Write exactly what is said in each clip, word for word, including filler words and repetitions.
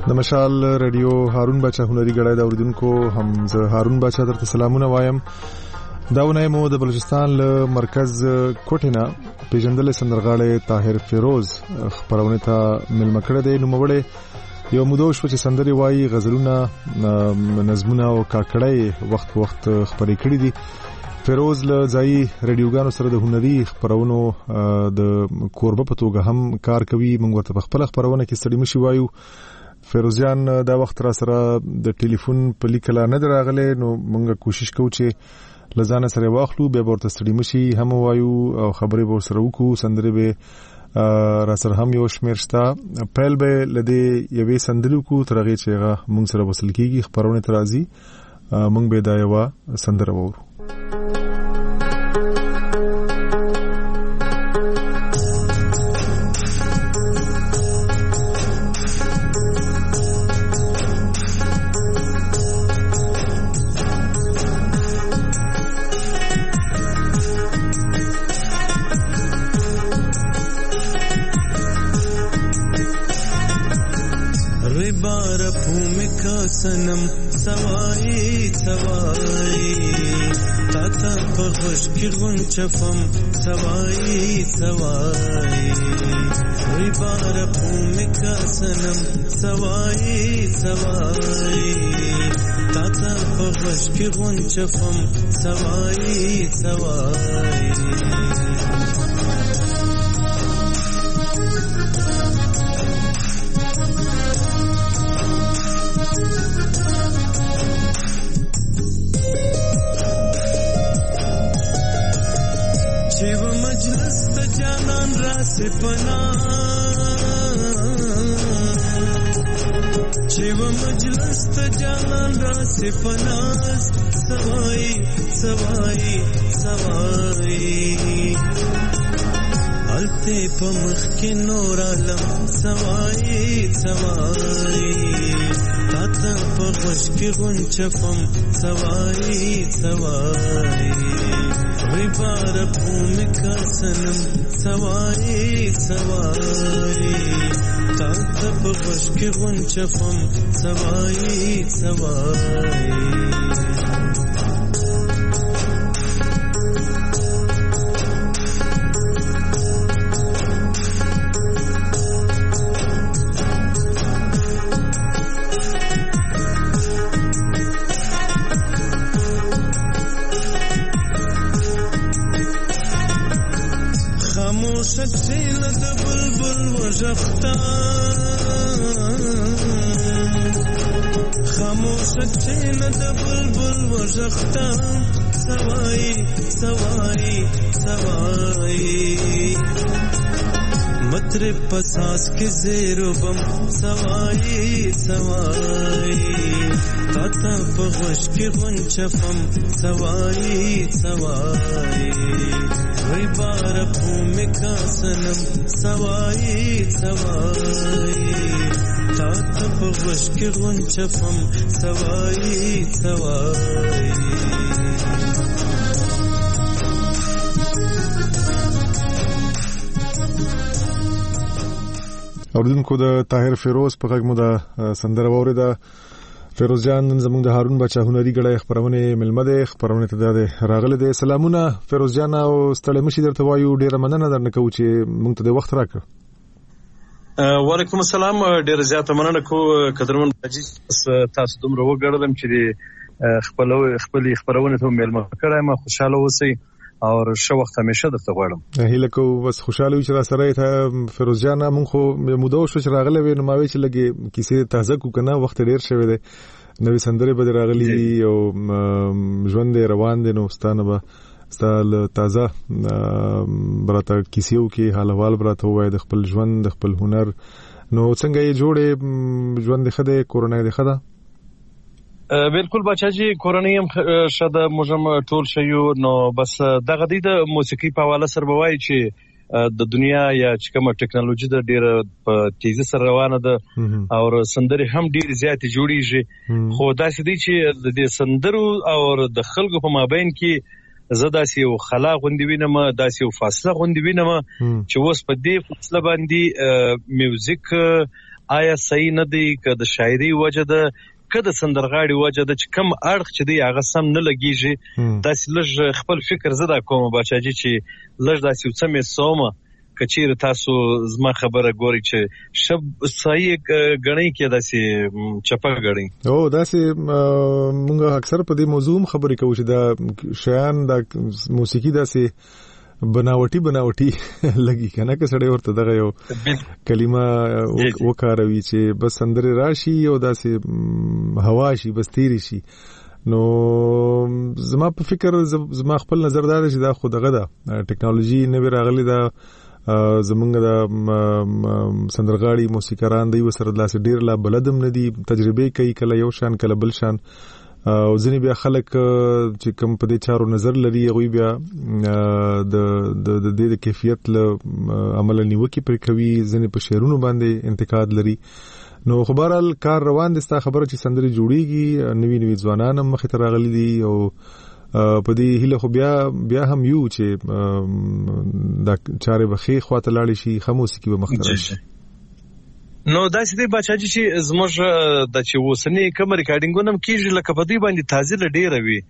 د مشال رادیو هارون بچا هنري غړای د اوریدونکو هم زه هارون بچا درته سلامونه وایم. داونه مو د بلوچستان له مرکز کوټینا پیژندل سندرغاړي طاهر فیروز خبرونه ته ملمه کړه دی. نو موړې یو مودوش په سندري وایي غزلونه نظمونه او کاکړی وخت په وخت خبرې کړې دي. فیروز له ځای رادیوګانو سره د هنري خبرونو د کوربه په توګه هم کار کوي. موږ ورته په خپل خبرونه کې ستړي مشي وایو. فیروزیان دا وخت را سره د ټلیفون په لیکلا نه دراغله، نو موږ کوشش کوو چې لزانه سره واخلو به ورته ستړي مشي هم وایو او خبرې به سره وکړو. سندري به را سره هم یو شمیرستا پیل به لدی یوې سندري کو ترغه چې هغه موږ سره وصل کیږي خبرونه ترازی موږ به دا یو سندره وورو. सनम सवाई सवाई ताता पगश की गुंचफम सवाई सवाई रिबार भूमिका सनम सवाई सवाई ताता पगश की गुंचफम सवाई सवाई पना शिव मजलस जान रास पना सवाई सवाई सवाई अलते पमख के नूर आलम सवाई सवाई ताता पगश के गुंचफम सवाई सवाई रिबार भूमिका सनम सवाई सवाई ताता पगश के गुंचफम सवाई सवाई सवाई सवाई सवाई मत्रे पसास के जेरो बम सवाई सवाई ताता पगश के गुंचफम सवाई सवाई रिबार भूमिका सनम सवाई सवाई ताता पगश के गुंचफम सवाई सवाई اوردونکو د طاهر فیروز په غږ مو د سندره ووریده. فیروز جان زموږ د هارون بچا هنري غړای خبرونه ملمه ده خبرونه ته ده راغله ده. سلامونه فیروز جان او ستړي مشي درته وایو. ډیره مننه درنه کوم چې موږ ته د وخت راکړ. وعلیکم السلام. ډیره زیاته مننه کو قدرمن حاجی تاسو دومره وګړلم چې خپل خپل خبرونه ته ملمه کړم. خوشاله اوسئ اور شو وخت همیشه درته غواړم. هیله کو بس خوشاله و چې را سره ته فیروز جان مونږ خو مودو شو چې راغله وې نو ما وی چې لګي کیسه تازه کو کنه وخت ډیر شوی دی. نوې سندره به راغلي او ژوند روان دي نو ستانه به ستال تازه براته کیسیو کې حال احوال براته وای د خپل ژوند د خپل هنر. نو څنګه یې جوړې ژوند خده کورونا دې خده؟ بالکل بچاجي کورنۍ هم شاده موږ ټول شيو. نو بس دغه د موسیقي په حواله سره بوای چې د دنیا یا چې کومه ټکنالوژي د ډیره په تیزی سره روانه ده او سندري هم ډیر زیات جوړیږي. خو دا سدي چې د سندرو او د خلکو په مابین کې زدا سی او خلا غوندي وینم دا سی او فاصله غوندي وینم چې اوس په دې فاصله باندې میوزیک آیا صحیح نه دی که د شاعري وجه ده که د سندرغاړي وجه ده چې کم اړخ چې دی هغه سم نه لګیږي داسې لږ خپل فکر زه دا کوم باچاجي چې لږ داسې یو څه مې سومه که چیرې تاسو زما خبره ګورئ چې شب صحیح ګڼئ کې داسې چپه ګڼئ او داسې موږ اکثر په دې موضوع هم خبرې کوو چې دا شیان د موسیقي داسې بناوټي بناوټي لګي کنه که سړی ورته دغه یو کلمه وکاروي چې بس سندرې راشي او داسې هوا شي بس تیری شي نو زما په فکر زما خپل نظر دا چې دا خو دغه ده ټیکنالوژي نوې راغلې ده زمونږ د سندرغاړي موسیقاران دی وسره داسې ډیر لا بلدم نه دي تجربه کوي کله یو شان کله بل شان او ځینې بیا خلک چې کوم په دې چارو نظر لري هغوی بیا د د دې د کیفیت له عمله نیوکې پرې کوي ځینې په شعرونو باندې انتقاد لري نو خو بهرحال کار روان دی ستا خبره چې سندرې جوړیږي نوي نوي ځوانان هم مخې ته راغلي دي او په دې هیله خو بیا بیا هم یو چې دا چارې به ښې خواته لاړې شي ښه موسیقي به مخته راشي نو داسې دی باچاجي چې زموږ د چې اوسني کوم ریکارډینګونه هم کېږي لکه په دوی باندې تازه ډېره وي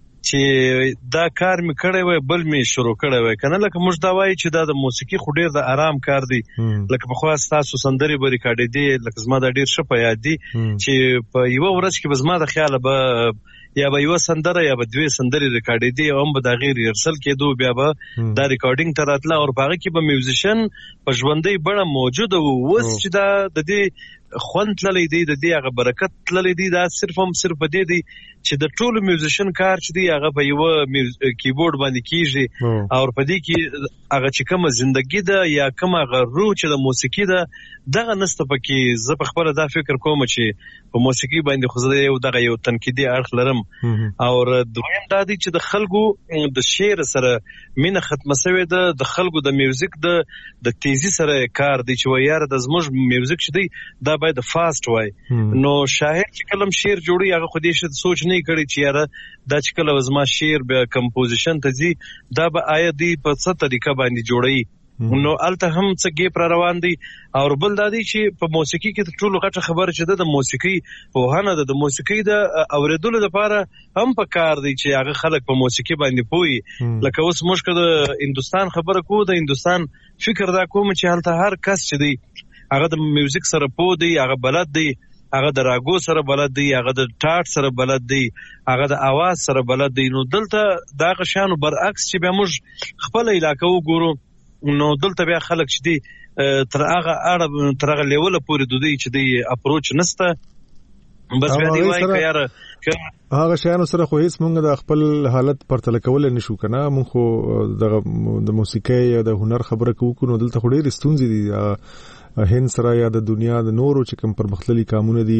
چې دا کار مې کړی وی بل مې شروع کړی وی کنه لکه موږ دا وایي چې دا د موسیقي خو ډېر د آرام کار دی لکه پخوا ستاسو سندرې به ریکارډېدې لکه زما دا ډېر ښه په یاد دي چې په یوه ورځ کې به زما د خیاله به یا به یوه سندره یا به دوې سندرې ریکارډېدې او هم به د هغې ریهرسل کېدو بیا به دا ریکارډینګ ته راتله او په هغه کې به میوزیشن په ژوندۍ بڼه موجوده و اوس چې دا د دې خوند تللی دی د دې هغه برکت تللی دی دا صرف هم صرف په دې دی چې د ټولو میوزیشن کار چې دی هغه په یوه کیبورډ باندې کیږي او په دې کې هغه چې کومه زندګي ده یا کومه هغه روح چې د موسیقي ده دغه نسته پکې زه په خپله دا فکر کوم چې په موسیقي باندې خو زه یو دغه یو تنقیدي اړخ لرم او دویم دا دی چې د خلکو د شعر سره مینه ختمه سوې ده د خلکو د میوزیک د د تیزی سره کار دی چې وایي یاره د زموږ میوزیک چې دی دا باید فاست وای نو شاعر چې کلم شعر جوړي هغه خو دې شت سوچ نه کړي چې یاره دا چې کله زما شعر به کمپوزیشن ته ځي دا به آیا دی په څه طریقه باندې جوړي نو الته هم څه ګیپ را روان دي او بل دا دی چې په موسیقي کې ټولو غټه خبره چې د موسیقي پوهنه ده د موسیقي د اوریدلو لپاره هم په کار دی چې هغه خلک په موسیقي باندې پوي لکه اوس موږ که د هندوستان خبره کوو د هندوستان فکر دا کوم چې هلته هر کس چې دی هغه د میوزیک سره پوه دی هغه بلد دی هغه د راګو سره بلد دی هغه د ټاټ سره بلد دی هغه د اواز سره بلد دی نو دلته دا غشانو برعکس چې بیا موږ خپل علاقه وګورو نو دلته بیا خلک چې دی تر هغه اړه تر هغه لیوله پورې دوی چې دی اپروچ نسته بس بیا دی وایي که یاره هغه شیانو سره خو هیڅ مونږ د خپل حالت پرتله کولی نشو که نه مونږ خو دغه د موسیقۍ یا د هنر خبره کوو نو دلته خو ډېرې ستونزې دي هند سره یا د دنیا د نورو چې کوم پرمختللي قامونه دي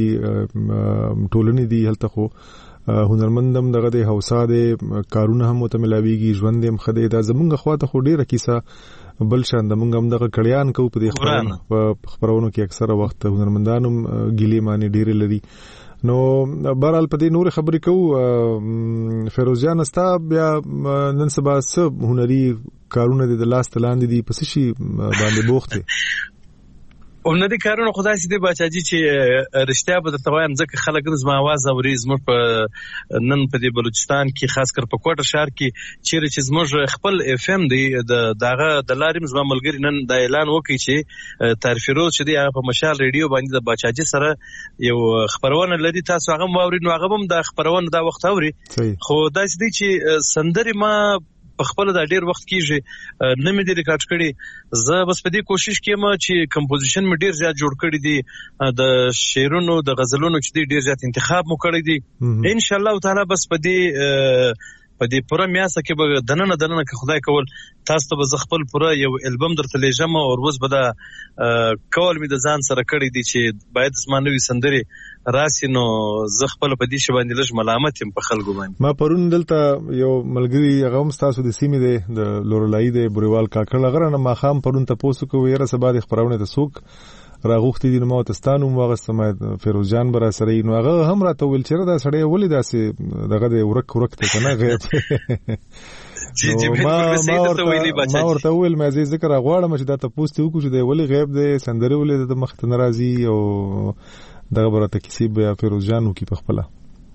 ټولنې دي هلته خو هنرمندم دغه د هوسا دی کارونه هم ورته ملاویږي ژوند هم ښه دی دا زمونږ خواته خو ډېره کیسه بل شان د مونږ هم دغه کړیان کوو په دې خبرونو په خبرونو کې اکثره وخت هنرمندان هم ګیلې مانې ډېرې لري نو بهرحال په دې نورې خبرې کوو فیروز جان ستا بیا نن سبا څه هنري کارونه دي د لاس ته لاندې دي په څه شي باندې بوخت دي هنري کارونه خو داسې دی باچاجي چې رښتیا به درته وایم ځکه خلک زما اواز اوري زموږ په نن په دې بلوچستان کې خاص کر په کوټه ښار کې چیرې چې زموږ خپل اف ام دی د دغه د لارې زما ملګري نن دا اعلان وکړي چې طرف فیروز چې دی هغه په مشال ریډیو باندې د باچاجي سره یو خبرونه لري تاسو هغه واورئ نو هغه هم د خبرونه دا وخت اوري خو داسې دی چې سندرې ما په خپل دا ډیر وخت کېږي نه مې دی ریکارډ کړي زه بس په دې کوشش کوم چې کمپوزیشن مې ډیر زیات جوړ کړی دی د شعرونو د غزلونو چې دی ډیر زیات انتخاب مو کړی دی ان شاء الله تعالی بس په دې په دې پوره میاسته کې به دننه دننه که خدای کول تاسو ته به زه خپل پوره یو البم درته لیږم او اوس به دا کول مې د ځان سره کړی دی چې باید زما نوي سندرې راسي نو زه خپل په دې شی باندې لږ ملامت یم په خلکو باندې ما پرون دلته یو ملګری هغه هم ستاسو د سیمې دی د لورلای دی بوریوال کاکړ هغه نه ما خام پرون ته پوسو کوو یاره سبا د خبرونه ته څوک راغوختي دي نو ما تستانو واغستم فیروز جان برا سره نو هغه هم راته ویل چې دا سړی ولې داسې دغه د ورک ورک ته کنه غیب ما ورته ویل مې زه ذکر غواړم چې دا تاسو ته وکړو چې د ولې غیب دی سندره ولې د مخ ته ناراضي او دغه برته کیسې بیا فیروز جان وکي په خپل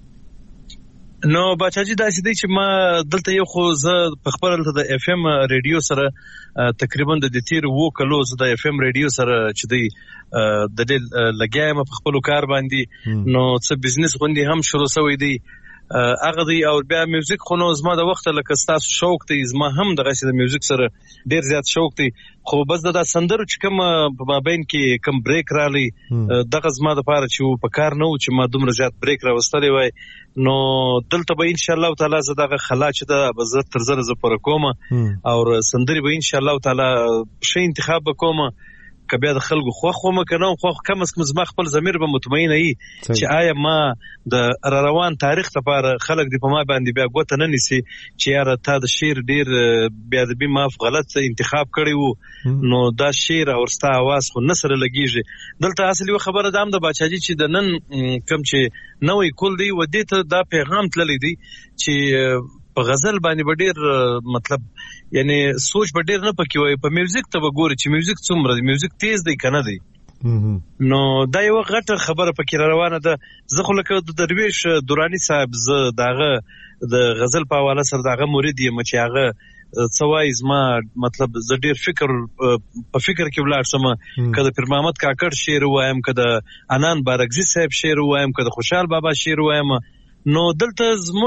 نو بچاجي دا سې دی چې ما دلته یو خو زه په خپل د اف ام ریډیو سره تقریبا د تیر وو کلو زه د اف ام ریډیو سره چې دی د دې لګیایم په خپل کار باندې نو څه بزنس غوندي هم شروع شوی دی هغه دی او بیا میوزیک خو نو زما د وخت لکه تاسو شوق دی زما هم دغه د میوزیک سره ډیر زیات شوق دی خو بس د سندرو چې کوم په مابین کې کوم بریک رالی دغه زما د پاره چې په کار نه و چې ما دومره زیات بریک راوستلی وای نو دلته به ان شاء الله تعالی زه دغه خلا چې د بزر تر زره ز پر کومه او سندري به ان شاء الله تعالی شي انتخاب کومه کبیا د خلکو خو خو مکنه خو کم از کم زما خپل ضمیر به مطمئن وي چې آیا ما د را روان تاریخ لپاره خلک دی په ما باندې بیا ګوت نه نسی چې یاره تا د شعر ډیر بیا د بي ماف غلط انتخاب کړی وو نو دا شعر او ستا आवाज خو نسره لګیږي دلته اصلي خبره دام د باچاجي چې د نن کم چې نوې کول دی و دې ته دا پیغام تللی دی چې په غزل باندې ډیر مطلب یعنی سوچ به ډیر نه پکې وای په میوزیک ته وګوري چې میوزیک څومره دی میوزیک تیز دی کنه دی نو دا یو غټه خبره پکې روانه ده زه خو لکه د درویش دورانی صاحب زه داغه د غزل په حواله سره داغه مرید یم چې هغه څوای زما مطلب زه ډیر فکر په فکر کې ولاړ سم کله پیر محمد کاکړ شعر وایم کله انان بارګزی صاحب شعر وایم کله خوشحال بابا شعر وایم نو دلته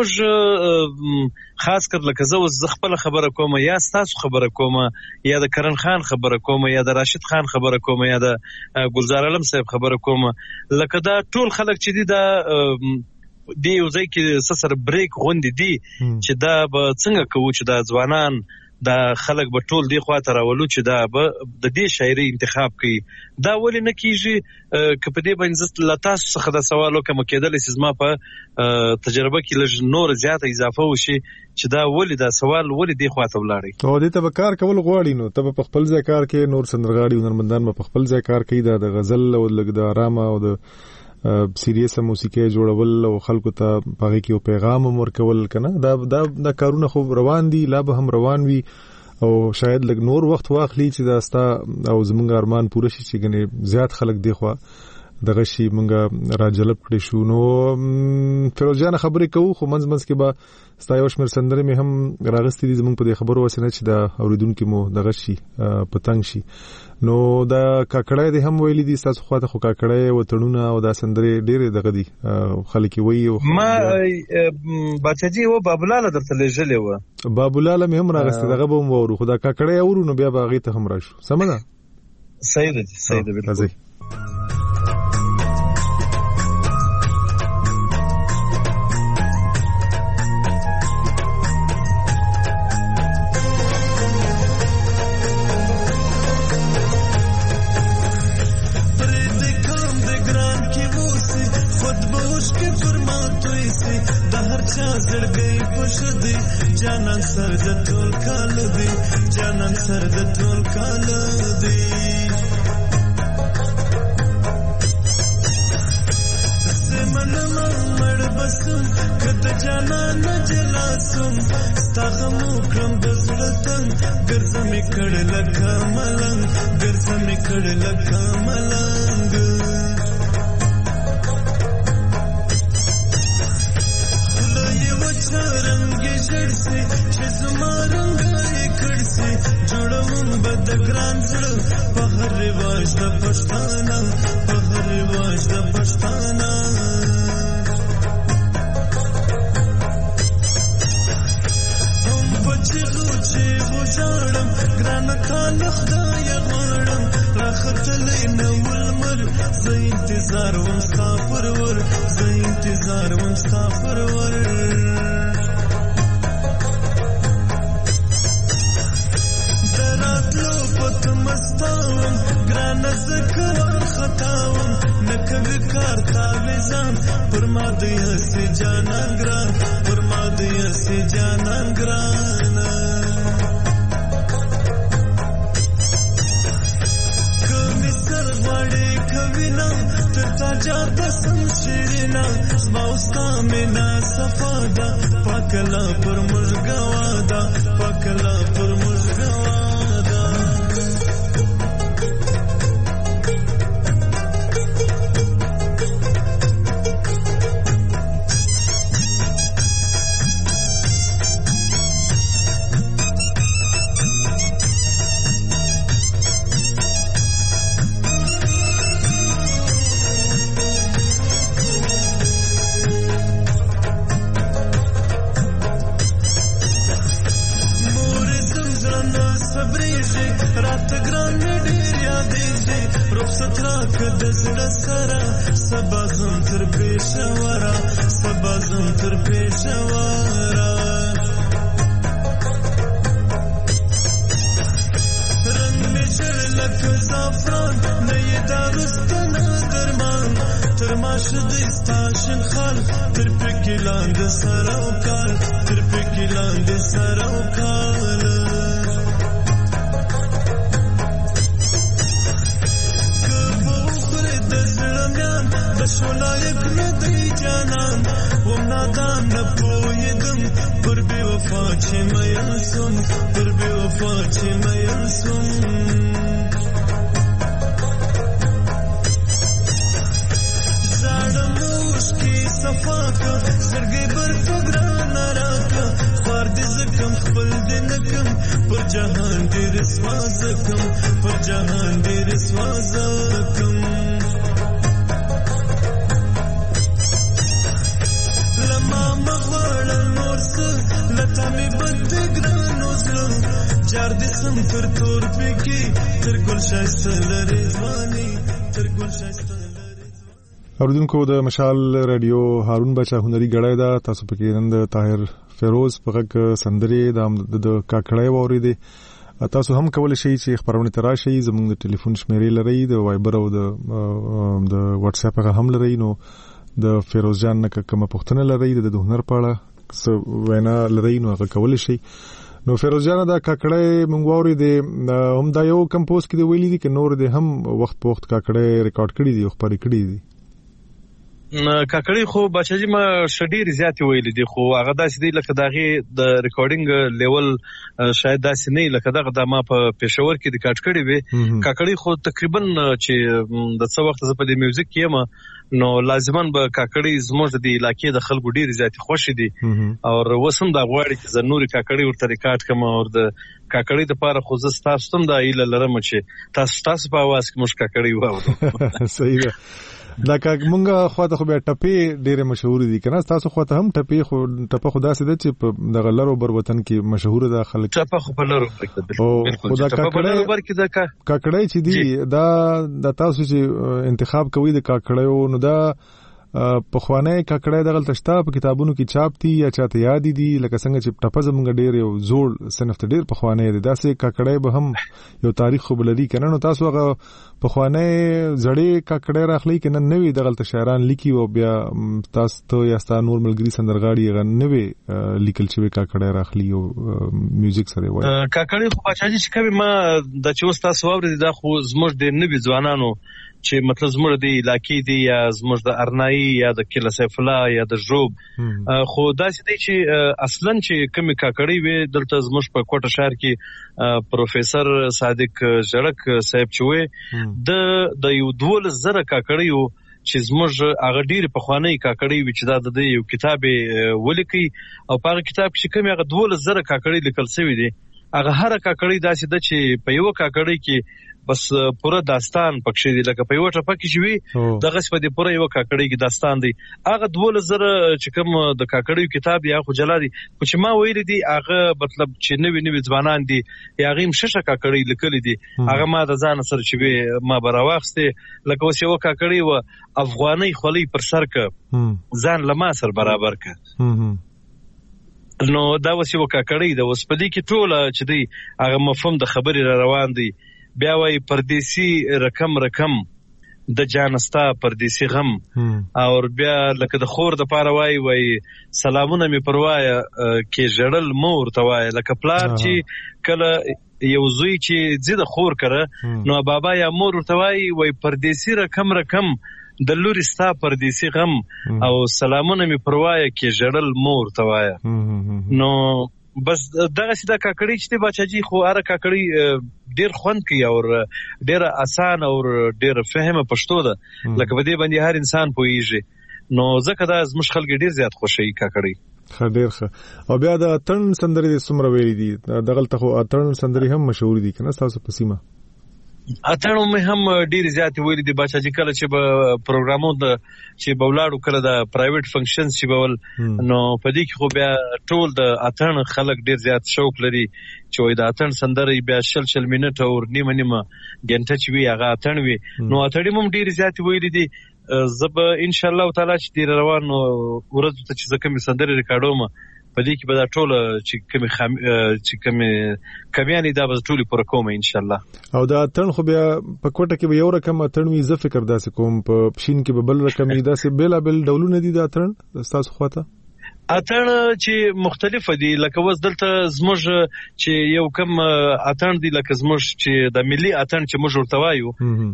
زموږ خاص کر لکه زه اوس خپل خبره کوم یا تاسو خبره کوم یا د کرن خان خبره کوم یا د راشد خان خبره کوم یا د ګلزار علم صاحب خبره کوم لکه دا ټول خلک چې دي دا دی یو ځای کې سره بریک غوندي دي چې دا به څنګه کوو چې دا ځوانان دا خلک به ټول دی خواته راولو چې دا به د دې شاعري انتخاب کوي دا ولې نه کیږي که په دې باندې لا تاسو څخه دا سوال وکم کېدل چې زما په تجربه کې لږ نور زیاته اضافه وشي چې دا ولې دا سوال ولې دی خواته ولاړی او دې ته کار کول غواړي نو ته په خپل ځای کار کې نور سندرغاړي هنرمندان په خپل ځای کار کوي دا د غزل او د آرام او د سیریس موسیقي جوړول او خلکو ته پاره کې پیغام ورکول کنه دا دا د کارونه خو روان دي لا به هم روان وي او شاید لګ نور وخت واخلي چې دا ستا او زمونږ ارمان پوره شي چې ګنې زیات خلک دی خو دغه شی مونږه راجلب کړی شو نو فیروز جان خبرې کوو خو منځ منځ کې به ستا یو شمېر سندرې مې هم راغستې دي زمونږ په دې خبرو وسنه چې دا اوریدونکو مو دغه شي پتنګ شي نو دا کاکړای دې هم ویلي دي تاسو خواته خو کاکړای او تړونه او دا سندرې ډېرې دغه دي خلک وایي ما بچجي و بابولاله درته لېږلې و بابولاله مې هم راغستې دغه به مو ورو خدا کاکړای اورو نو بیا باغې ته هم راشو سمه ده صحیح ده صحیح ده بالکل جانان سر د ټول کال دی جانان سر د ټول کال دی زمن مړ بسم کته جانان جلاسم ستغم کرم بزړتن ګرځم کړه لکه ملنګ ګرځم کړه لکه ملنګ رنگی جړسي چې زما رنگای کړسي جوړوم بد ګران زړه په هر رواج د پښتانه په هر رواج د پښتانه هم بچو چې وژړم ګران کال خدای غواړم راختلې نو ولمر زه انتظار وم مسافر ور زه انتظار وم مسافر ور مستاوم ګران زکوار خطاوم نکوي کار تاویزان پر ما دی هسي جانان ګران پر ما دی هسي جانان ګران کوي سر غړې کوي نام تر سجاد سم شیرینا زما استا مینا صفادا پاکلا پر مژګوادا پاکلا پر مژګوادا رات ګران مې ډېر یادېږي رخصت راکړه د زړه سره سبا ځم تر پېښوره سبا ځم تر پېښوره رنګ مې ژړ لکه زعفران نه یې دا رسته نه درمان تر ماشه دی ستا شنخال تر پکې لاندې سره وکال تر پکې لاندې سره وکال شولایک ندی جانان وم نادان نپویدم پر بی وفا چی میلسم پر بی وفا چی میلسم زارم اوشکی صفاکا زرگی بر فگران راکا خوار دی زکم خپل دی نکم پر جهان دی رسوا زکم پر جهان دی رسوا زکم لتا می بد ګرانو زلم جار دې سم تر تور پکې تر ګل شایسته لري ځواني تر ګل شایسته لري اوردونکو د مشال رادیو هارون بچا هنري غړای دا تاسو پکې نن د طاهر فیروز پغک سندري د کاکړای ووري دي تاسو هم کولای شئ چې خبرونه تراشي زموږ د ټلیفون شمیرې لري د وایبر او د د واتس اپ هغه هم لري نو د فیروز جان نه کوم پوښتنه لري د هنر په اړه څه وینا لري نو هغه کولای شي نو فیروز جان دا کاکړې مونږ ووري دي هم دا یو کمپوز کې دی ویلي دي چې نور دي هم وخت په وخت کاکړې ریکارډ کړي دي او خبرې کړي دي کاکړې خو بچاجي ما شډیر زیات ویلي دي خو هغه داسې دی لکه داغه د ریکارډینګ لیول شاید داسې نه لکه دغه د ما په پېښور کې د کاټ کړي وي کاکړې خو تقریبا چې د څو وخت زه په دې میوزیک کې یم نو لازمان به کاکړې زموږ د علاقې د خلکو ډیر زیات خوشي دي او وسم دا غواړي چې زنوري کاکړې ورته ریکارډ کوم او د کاکړې د پاره خو زه تاسو ته دا ایله لرم چې تاسو تاسو په आवाज کې مش کاکړې وایو صحیح ده دا که مونږه خواته خو بیا ټپې ډېرې مشهور دي کنه تاسو خواته هم ټپې خو ټپه خدا سي ده چې د غلرو بر وطن کې مشهور ده خلک ټپه خو په لرو بالکل خدا کاکړې بر کې ده کاکړې چې دي دا د تاسو چې انتخاب کوي د کاکړې نو دا په خوانه کاکړې دغه تشتا په کتابونو کې چاپ دي یا چاته یاد دي لکه څنګه چې ټپه زمونږ ډېر یو زوړ صنف ته ډېر په خوانه دي داسې کاکړې به هم یو تاریخ خو بلدي کنه نو تاسو هغه په خوانه زړې کاکړې راخلي کنه نوې دغه شاعران لیکي او بیا تاسو ته یا ستاسو نور ملګری سندرغاړي غن نوې لیکل شوی کاکړې راخلي او میوزیک سره وایي کاکړې خو بچاجي چې کوي ما د چوس تاسو اورید دا خو زموږ د نوې ځوانانو چې مطلب زموږ د علاقې دی یا زموږ د ارنایي یا د کله سیف الله یا د ژوب خو داسې دی چې اصلا چې کوم کاکړې وي دلته زموږ په کوټه شهر کې پروفیسور صادق جړک صاحب چوي د د یو ډول زره کاکړې یو چې زموږ هغه ډیر په خواني کاکړې وي چې دا د یو کتاب ولیکي او په هغه کتاب کې کوم هغه ډول زره کاکړې لیکل شوی دی هغه هر کاکړې داسې د چې په یو کاکړې کې بس پوره داستان پکې دی لکه په یو ټپه کې شوی دغه په دې پوره یو کاکړې کې داستان دی هغه دوله زره چې کوم د کاکړې کتاب یا خو جلادي خو چې ما ویل دي هغه مطلب چې نوې نوې ځوانان دي هغه هم ششه کاکړې لیکل دي هغه ما د ځان سره چې ما براوخسته لکه اوس یو کاکړې و افغاني خولي پر سر ک ځان لما سر برابر ک نو دا وسی وکړی دا اوس په دې کې ټول چې دی هغه مفهوم د خبرې را روان دی بیا وای پردیسی رقم رقم د جانستا پردیسی غم او بیا لکه د خور د پاره وای وای سلامونه می پروايا کې جړل مور توای لکه پلار چې کله یو زوی چې ځي د خور کړه نو بابا یا مور ورته وایي وای پردیسي رقم رقم د لوري ستا پردیسي غم او سلامونه می پروايه کې ژړل مور ته وایه. نو بس دغه سیده کاکړی چې بچاجي خو هر کاکړی ډیر خوند کوي او ډیر آسان او ډیر فهمه پښتو ده لکه په دې باندې هر انسان پوهیږي. نو ځکه دا زموږ خلک ډیر زیات خوشي کاکړی. ښه ډیر ښه. او بیا د اتڼ سندرې د څومره ویلي دي دغلته خو اتڼ سندرې هم مشهور دي کنه تاسو په سیمه؟ اتڼ مې هم ډیر زیات ویلي دي بچا چې کله چې به پروګرامو د چې به ولاړو کله د پرایویټ فنکشنز چې بول نو په دې کې خو بیا ټول د اتڼ خلک ډیر زیات شوق لري چې وای د اتڼ سندرې بیا شل شل منټ او نیمه نیمه ګنټه چې وي هغه اتڼ وي. نو اتړې هم ډیر زیات ویلي دي. زب ان شاء الله تعالی چې ډیر روان ورځ ته چې زکه می سندرې ریکارډوم په دې کې به دا ټول چې کوم چې کوم کمیانې دا به ټول پر کوم ان شاء الله. او دا اتڼ خو بیا په کوټه کې به یو رقم اتڼ وي زه فکر داسې کوم په پښین کې به بل رقم وي داسې بلا بل ډولونه دي د اتڼ تاسو خواته؟ اتڼ چې مختلف دي لکه وس دلته زموږ چې یو کم اتڼ دي لکه زموږ چې د ملي اتڼ چې موږ ورته وایو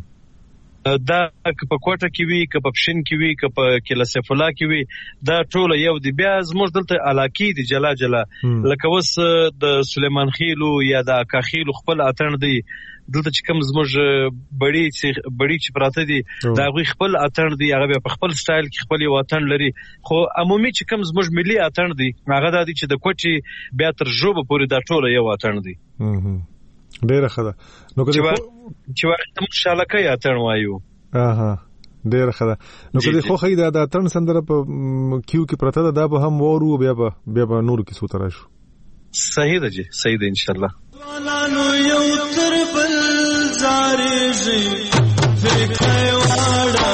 دا که په کوټه کې وي که په پښین کې وي که په کله سیف الله کې وي دا ټول یو دي. بیا زموږ دلته علاقې دي جلا جلا لکه وس د سلیمان خیلو یا د اکا خیلو خپل اتڼ دی دلته چې کوم زموږ بړی چې بړی چې پراته دي دا غوي خپل اتڼ دی هغه په خپل سټایل کې خپل یو اتڼ لري. خو عمومي چې کوم زموږ ملي اتڼ دی هغه د دې چې د کوټي بیا تر جوبه پورې دا ټول یو اتڼ دی. ډیره ښه ده. نو کله چې ورته مشاله کوي اتڼ وایو. اها ډیره ښه ده. نو کله خو خې دا اتڼ سندره په کیو کې پرته ده دا به هم وورو بیا به بیا به نور کې سوتره شو. صحیح ده جی صحیح ده ان شاء الله. نو یو تر بل زارېږي فکر واړه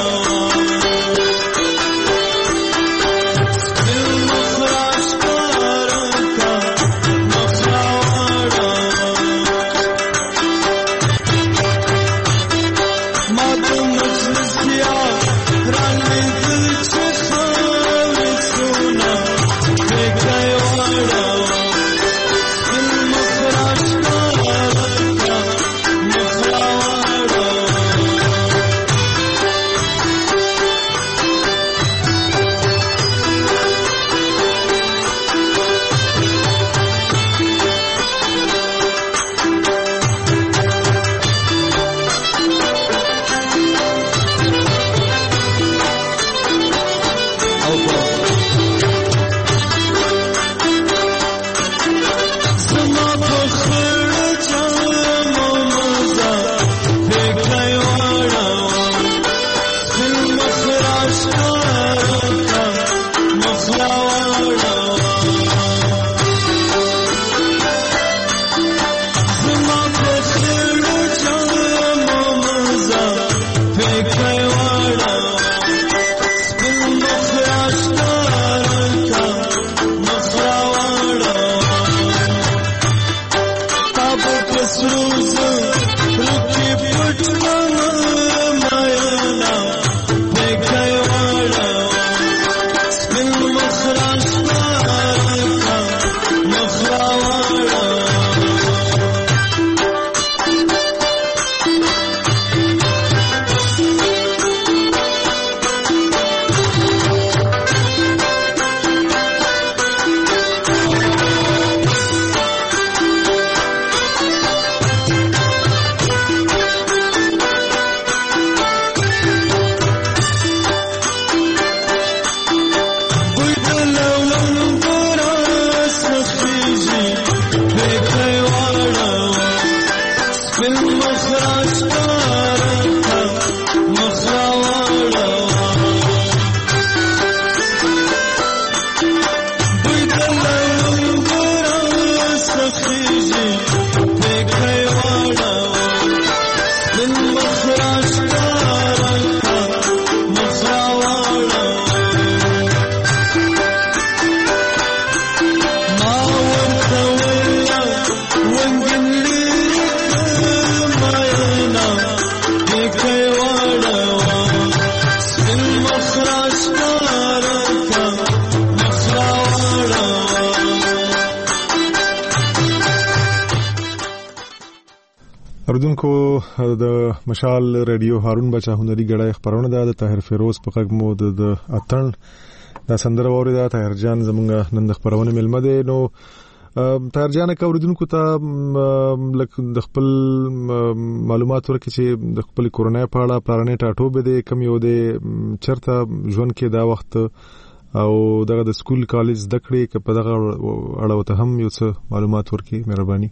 اوریدونکو د مشال رادیو هارون بچا هنري غړای خبرونه ده د طاهر فیروز په غږ مو د اتن د سندره وریدا طاهر جان زمونږ نن د خبرونه ملمه ده. نو طاهر جان کا اوریدونکو ته لکه د خپل معلومات ورکړي چې د خپل کورونا په اړه پلانې ټاټو به د کم یو د چرته ژوند کې دا وخت او دغه د سکول کالج د کړې ک په دغه اړه ته هم یو څه معلومات ورکړي مهرباني.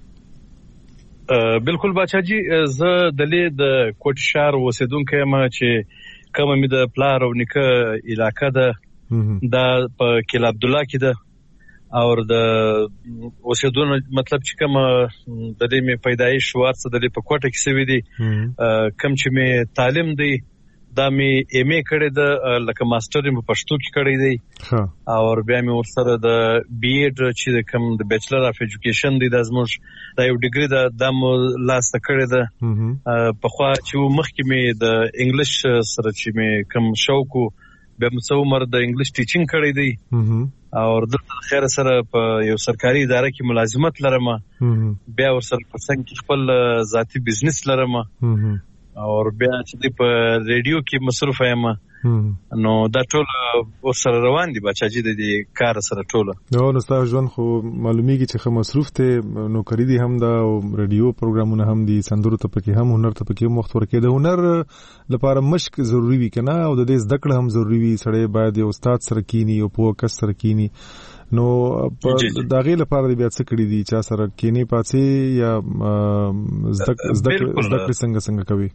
بالکل باچاجي زه د لید د کوټ شهر اوسیدونکو یم چې کوم می د پلار او نیکه علاقې ده دا په کلا عبد الله کې ده او د اوسیدونکو مطلب چې کوم د دې می پیدایش ورڅ د دې په کوټه کې سوي دي کوم چې می تعلیم دی دا می ایم ای کړی د لکه ماستر په پښتو کې کړی دی او بیا می ورسره د بی ایډ چې د کوم د بیچلر اف ایجوکیشن دی د زموږ د یو ډیګری د دمو لاسته کړی ده په خوا چې مخکې می د انګلیش سره چې می کوم شوق بیا مڅو عمر د انګلیش ټیچینګ کړی دی او د خیر سره په یو سرکاري اداره کې ملازمت لرم بیا ورسره په څنګه کې خپل ذاتی بزنس لرم او بیا چې په ریډیو کې مصروف یم نو دا ټول ورسره روان دي بچاجي د دې کار سره ټول. نو نو تاسو ژوند خو معلومیږي چې خو مصروف ته نو کړی دي هم دا ریډیو پروګرامونه هم دي سندرو ته پکې هم هنر ته پکې وخت ورکې د هنر لپاره مشق ضروری وي کنه او د دې زده کړه هم ضروری وي سړی باید یو استاد سره کینی او په کس سره کینی نو دا غي لپاره بیا څه کړی دي چې سره کینی پاتې یا زده زده کړه څنګه څنګه کوي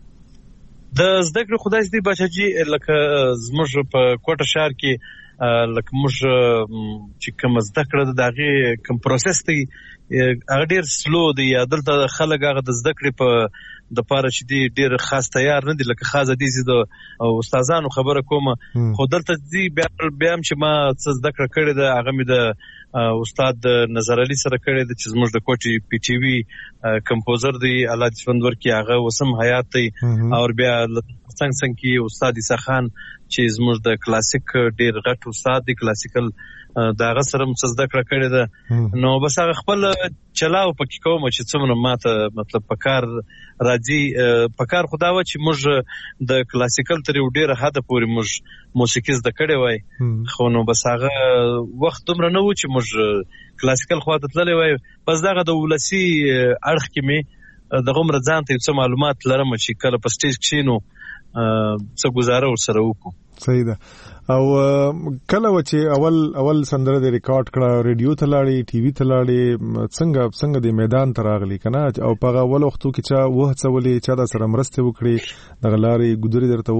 د زده کړې خدای دې بچاجي لکه زموږ په کوټه شهر کې لکه موږ چې کوم زده کړه د دغه کوم پروسس دی هغه ډیر سلو دی دلته خلک هغه د زده کړې په د پاره چې دی ډیر خاص تیار نه دي لکه خاصه دي چې د استادانو خبره کومه خو دلته دی بیا بیا چې ما څه زده کړه کړې ده هغه مې د استاد نظر علي سره کړې ده چې زموږ د کوټي پی ټي وی کمپوزر دی الله دې ژوند ورکړي هغه وسم حیات دی او بیا څنګه څنګه کې استاد عیسی خان چې زموږ د کلاسیک ډیر غټ استاد دی کلاسیکل دا غ سره مصدق را کړی ده نو بس هغه خپل چلاو پکې کوم چې څومره ماته مطلب پکار راځي پکار خدا و چې موږ د کلاسیکل تر ډیر حد پورې موږ موسیقي زده کړې وای خو نو بس هغه وخت دومره نه و چې موږ کلاسیکل خواته تللی وای بس دغه د ولسی اړخ کې می دغه عمر ځان ته څه معلومات لرم چې کله په سټیج کې نو څه گزاره ورسره وکړو. صحیح ده. او کله و چې اول اول سندره د ریکارډ کړه ریډیو ته لاړې ټي وي ته لاړې څنګه څنګه د میدان ته راغلی کنه او په اول وختو کې چې وه څولې چې دا سره مرسته وکړي د غلاري ګودري درته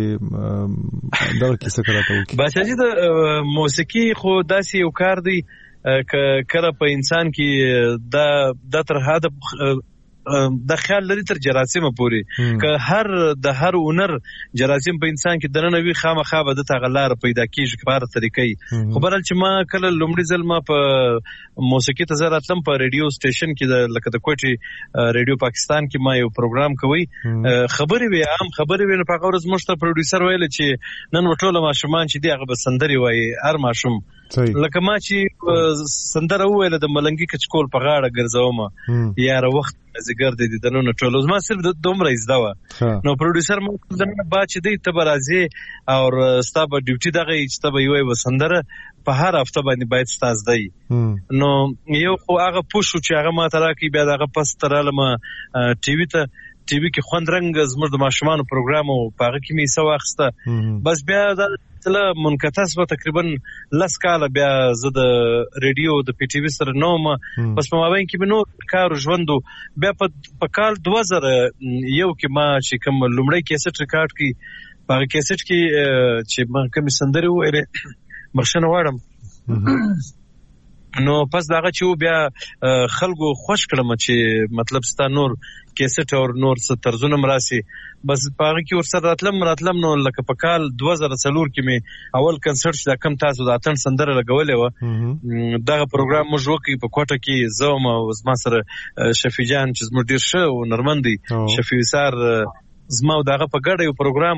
وخولې دغه کیسه کراته وکړي. بچاجي د موسیقي خو داسې یو کار دی ک کله په انسان کې دا د تر حد د خیال لري تر جراثیم پورې که هر د هر هنر جراثیم په انسان کې دنه وی خامخا به د تغلار پیدا کیږي په هر طریقې خو برل چې ما کله لومړي ځل ما په موسیقي ته زراتلم په ریډیو سټیشن کې د لکه د کوټي ریډیو پاکستان کې ما یو پروګرام کوي خبرې وي عام خبرې وي په غوړ زموږ ته پروډوسر ویل چې نن وټوله ماشومان چې دی هغه بسندري وایي هر ماشوم لکه ما چې سندره ویل د ملنګي کچکول په غاړه ګرځوم یار وخت زګر دې دنه ټولوز ما صرف د دومره ازدا و نو پروډوسر مو دنه با چې دی ته برازي او ستاب ډیوټي دغه چې ته وي وسندره په هر هفته باندې باید ستاز دی نو یو خو هغه پوښو چې هغه ما تراکي بیا دغه پس تراله ما ټي وي ته ټي وي کې خوند رنګ زموږ د ماشومان پروګرام او پاغه کې می سو واخسته بس بیا د تل منقطع و تقریبا لس کاله بیا زه د ریډیو د پی ټي وی سره نوم بس په مابین کې نو کار ژوندو بیا په کال دوه زره یو کې ما چې کوم لومړی کیسټ ریکارډ کی په کیسټ کې چې ما کوم سندري وې مرشنه واړم نو پس داغه چې بیا خلکو خوش کړم چې مطلب ستا نور کیسټ او نور څه طرزونه مراسي بس پاره کې ورسره راتلم راتلم نو لکه په کال دوه زره څلور کې می اول کنسرت چې کم تاسو د اتن سندره لګولې و دغه پروګرام موږ وکړي په کوټه کې زوم او زما سره شفیع جان چې زموږ ډیر ښه او نرمندي شفیع وسار زما دغه په ګډه یو پروګرام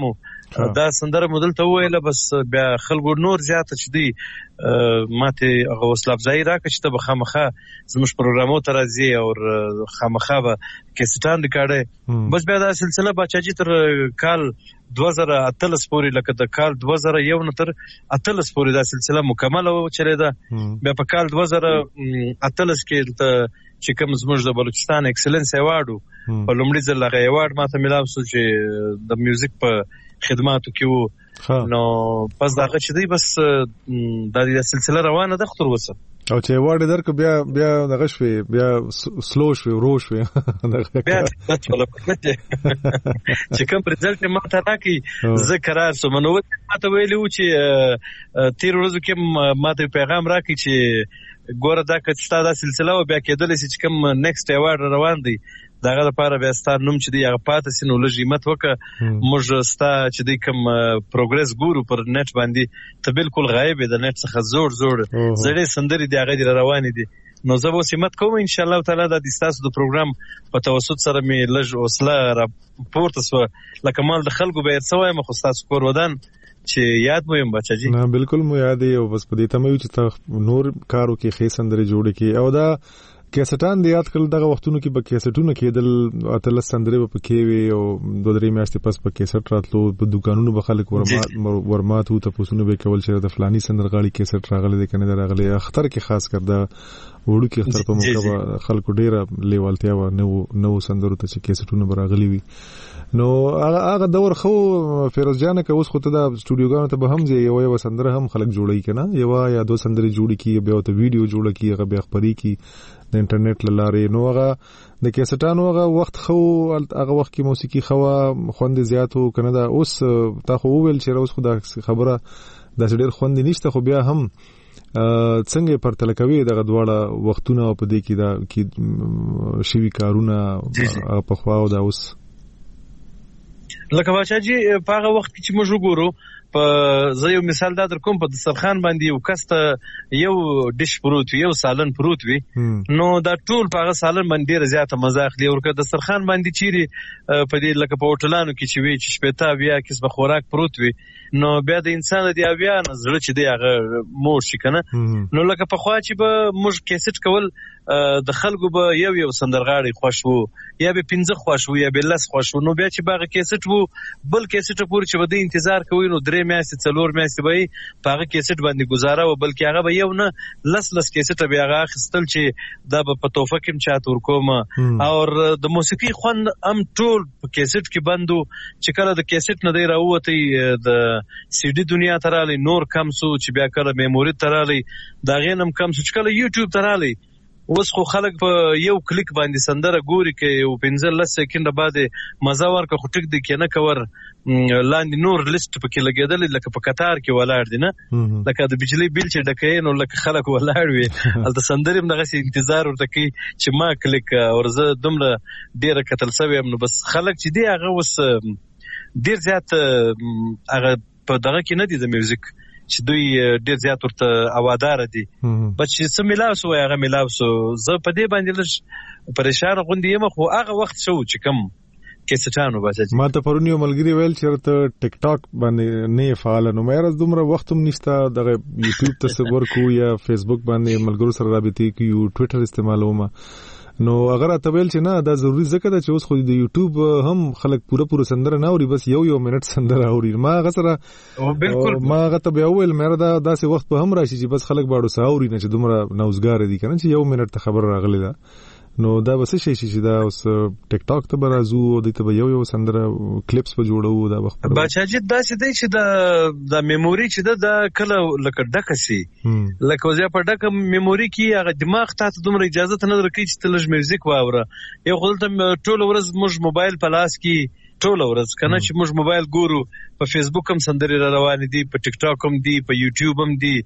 دا سندره مودل ته ویله بس بیا خلکو نور زیاته چې دی ماته هغه وسله افزایی راکړه چې ته به خامخا زموږ پروګرامو ته راځي او خامخا به کیسټان ریکارډ بس بیا دا سلسله باچاجي تر کال دوه زره اتلس پورې لکه د کال دوه زره یو نه تر اتلس پورې دا سلسله مکمله چلېده. بیا په کال دوه زره اتلس کې ته چې کوم زموږ د بلوچستان ایکسلنس ایوارډ په لومړي ځل هغه ایوارډ ماته ملاو شو چې د میوزیک په خدماتو کې وو. نو پس دا هغه چې دی بس دا د سلسله روانه ده خطر وسه او چې ایوارډ درک بیا بیا دغه شوي بیا سلو شوي ورو شوي بیا چې کوم رزلټ ماته راکړي زه قرار شوم. نو ماته ویلي وو چې تیر ورځو کې ماته پیغام راکړي چې ګوره دا که ستا دا سلسله و بیا کېدلی شي چې کوم نیکسټ ایوارډ روان دی د هغه لپاره بیا ستا نوم چې دی هغه پاتې سي نو لږ همت وکړه. موږ ستا چې دی کوم پروګرس ګورو پر نیټ باندې ته بالکل غایب د نیټ څخه زوړ زوړ زړې سندرې دی هغه دی روانې دي. نو زه به اوس همت کوم ان شاء الله تعالی دا د ستاسو د پروګرام په توسط سره مې لږ حوصله را پورته سوه لکه مال د خلکو به څه وایم خو ستاسو کور ودان چې یاد مو یم بچاجي. نه بالکل مو یاد دی او بس په دې ته مې چې نور کارو کې ښې سندرې جوړې کړي او دا کیسټان دی یاد کړل دغه وختونو کې به کیسټونه کېدل اتلس سندرې به پکې وي او دوه درې میاشتې پس په کیسټ راتلو په دکانونو به خلک ورمات ورمات وو تاسو به کول چې د فلاني سندرغاړي کیسټ راغلي دی کنه راغلي اختر کې خاص کر دا وړو کې اختر په موقع خلکو ډیره لیوالتیا و نو نو سندرو ته چې کیسټونه براغلي وي. نو هغه دور خو فیروز جان که اوس خو ته د سټوډیوګانو ته به هم ځي یو یو سندره هم خلک جوړي کنه یو یا دو سندرې جوړي کی بیا ته ویډیو جوړه کی هغه بیا خبري کی د انټرنیټ لاره. نو هغه د کیسټانو هغه وخت خو هغه وخت کې موسیقي خو خوند زیاتو کنه دا اوس تا خو ویل چې اوس خو دا خبره د ډېر خوند نشته خو بیا هم څنګه پرتل کوي دغه دواړه وختونه په دې کې دا کې شوی کارونه په خوا او دا اوس لکه بچاجي په هغه وخت کې چې موږ وګورو په زه یو مثال دا در کوم په دسترخوان باندې یو کس ته یو ډش پروت وي یو سالن پروت وي نو دا ټول په هغه سالن باندې ډېره زیاته مزه اخلي او که دسترخوان باندې چیرې په دې لکه په هوټلانو کې چې وي چې شپېته اویا قسمه خوراک پروت وي نو بیا د انسان د اویا نه زړه چې دی هغه موړ شي کنه. نو لکه پخوا چې به موږ کیسټ کول د خلکو به یو یو سندرغاړي خوښ وو یا به پنځه خوښ وو یا به لس خوښ وو نو بیا چې باغه کیسټ وو بل کیسټ پورې چې به د انتظار کوي نو درې میاشتې څلور میاشتې به په هغه کیسټ باندې گزاره و بلکې هغه به یو نه لس لس کیسټ به هغه اخیستل چې دا به په توفه کې چاته ورکوم او د موسیقي خوند هم ټول په کیسټ کې بندو چې کله د کیسټ نه دی راووتی د سی ډي دنیا ته رالی نور کم سو چې بیا کله میموري ته رالی دا غینم کم سو چې کله یوټیوب ته رالی اوس خو خلک په یو کلیک باندې سندره ګوري کې یو پنځه لس سکند بعد مزه ورکه خو ټیک دی کې نه کور لاندې نور لیست پکې لګیدل لکه په قطار کې ولاړ دي نه لکه د بجلی بیل چې ډکې نو لکه خلک ولاړ وي الته سندره هم دغه انتظار ورته کوي چې ما کلیک ورزه دومره ډیره کتل سوي نو بس خلک چې دی هغه اوس ډیر زیات هغه په دغه کې نه دي د میوزیک چې دوی ډیر زیات ورته اوادار دي بس چې څه ملاو سو هغه ملاو سو زه په دې باندې لږ پریشان غوندې یم خو هغه وخت شو چې کم کیسټانو بچا ما ته پرونی ملګری ویل چې ته ټیک ټاک باندې نه فعال نو مې راز دومره وخت هم نشته دغه یوټیوب تصور کو یا فیسبوک باندې ملګرو سره رابطې کوي یو ټوئیټر استعمالوم نو اگر ته ویل چې نه دا ضروری ځکه دا چې اوس خو د یوټیوب هم خلک پوره پوره سندره نه اوري بس یو یو منټ سندره اوري ما غسره بالکل ما غته بیا ویل مې دا داسې وخت په هم راشي چې بس خلک باړو ساوري نه چې دومره نوزګار دي کنه چې یو منټ ته خبر راغلی دا نو دا بس شي چې دا اوس ټیک ټاک ته برازو او د ته یو یو سندره کلیپس په جوړو دا وخت بچاجي دا چې دی چې دا د میموري چې دا کله لکه ډکه سي لکه وځي په ډکه میموري کې هغه دماغ ته دومره اجازه نه درکې چې تلج میوزیک واوره یو خپل ټول ورځ موږ موبایل په لاس کې ټول ورځ کنه چې موږ موبایل ګورو په فیسبوک هم سندرې روان دي په ټیک ټاک هم دي په یوټیوب هم دي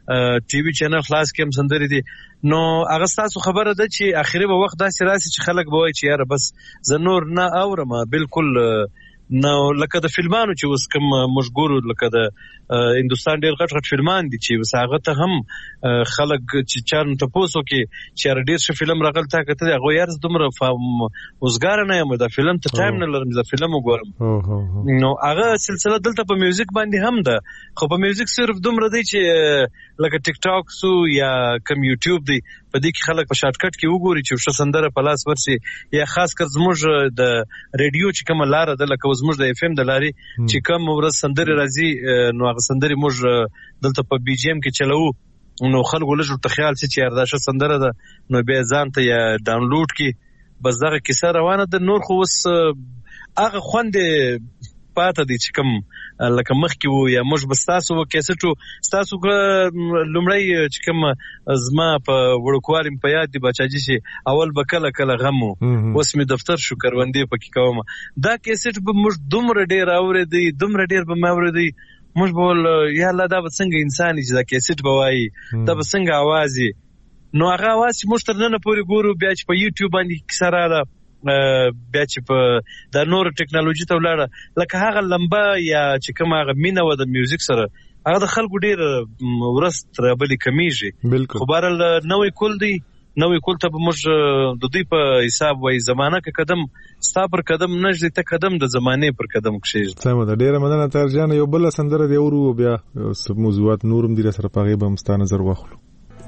ټي وي چینل خلاص کې هم سندرې دي نو هغه تاسو خبره ده چې اخري به وخت داسې راسي چې خلک به وایي چې یاره بس زه نور نه اورم بالکل نو لکه د فلمانو چې اوس کوم موږ ګورو لکه د هندوستان ډېر غټ غټ فلمان دي چې اوس هغه ته هم خلک چې چارن تپوسو کې چې ډېر ښه فلم راغلی تا کته دی هغوی یارز دومره اوزګاره نه یم د فلم ته ټایم نه لرم د فلم وګورم نو هغه سلسله دلته په میوزیک باندې هم ده خو په میوزیک صرف دومره دی چې لکه ټیک ټاک سو یا کم یوټیوب دی په دې کې خلک په شارټ کټ کې وګوري چې ښه سندره په لاس ورسي یا خاص کر زموږ د ریډیو چې کومه لاره ده لکه زموږ د اف ام د لارې چې کوم ورځ سندرې راځي نو هغه سندرې موږ دلته په بي جی ام کې چلوو نو خلکو لږ ورته خیال شي چې یار دا ښه سندره ده نو بیا ځان ته یا ډاونلوډ کړي بس دغه کیسه روانه ده نور خو اوس هغه خوند پاته دي چې کوم لکه مخکې وو یا موږ به ستاسو کیسټو ستاسو لومړی چې کوم زما په وړوکوالي مې په یاد دي بچاجي چې اول به کله کله غم و اوس مې دفتر شو کروندې پکې کومه دا کیسټ به موږ دومره ډېر اورېدی دومره ډېر به مې اورېدی موږ به ول یا الله دا به څنګه انسان چې دا کیسټ به وایي دا به څنګه اواز وي نو هغه اواز چې موږ تر ننه پورې ګورو بیا چې په یوټیوب باندې کیسه راغله بیا چې په د نور ټیکنالوژي ته ولاړه لکه هغه لمبه یا چې کوم هغه مینه و د میوزیک سره هغه د خلکو ډیر ورځ تر بلې کمیږي خو بهرحال نوې کول دی نوې کول ته به موږ د دوی په حساب وایي زمانه که قدم ستا پر قدم نږدې ته قدم د زمانې پر قدم کښېږدي سمه ده ډېره مننه طاهر جان یو بله سندره دې اورو بیا موضوعات نور هم دي راسره په هغې به هم ستا نظر واخلو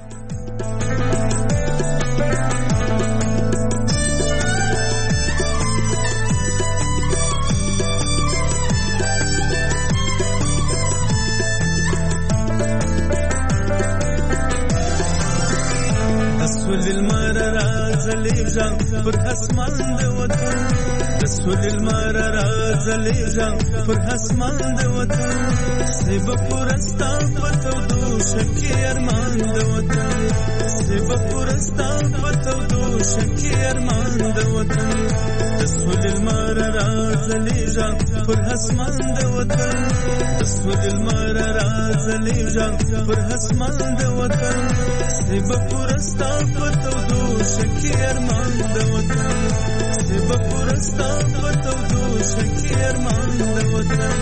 پر اسمان د وطن رسول المر راځلېږم پر اسمان د وطن سبا پرستا پتو دو شکی ارمان د وطن سبا پرستا پتو دو شکی ارمان د وطن رسول المر راځلېږم پر اسمان د وطن رسول المر راځلېږم پر اسمان د وطن سبا پرستا پتو دو شکی ارمان د وطن سبا پرستا پتو دو شکی ارمان د وطن